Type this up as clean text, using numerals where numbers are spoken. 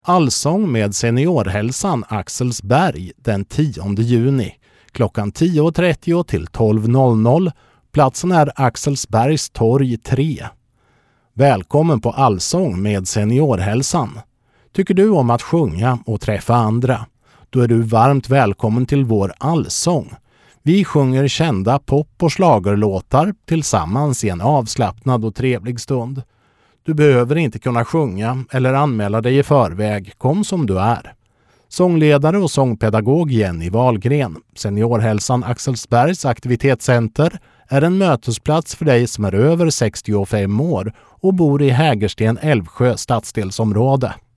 Allsång med Seniorhälsan Axelsberg den 10 juni klockan 10.30 till 12.00. Platsen är Axelsbergs torg 3. Välkommen på Allsång med Seniorhälsan. Tycker du om att sjunga och träffa andra? Då är du varmt välkommen till vår allsång. Vi sjunger kända pop- och schlagerlåtar tillsammans i en avslappnad och trevlig stund. Du behöver inte kunna sjunga eller anmäla dig i förväg. Kom som du är. Sångledare och sångpedagog Jenny Wahlgren. Seniorhälsan Axelsbergs aktivitetscenter är en mötesplats för dig som är över 65 år och bor i Hägersten Älvsjö stadsdelsområde.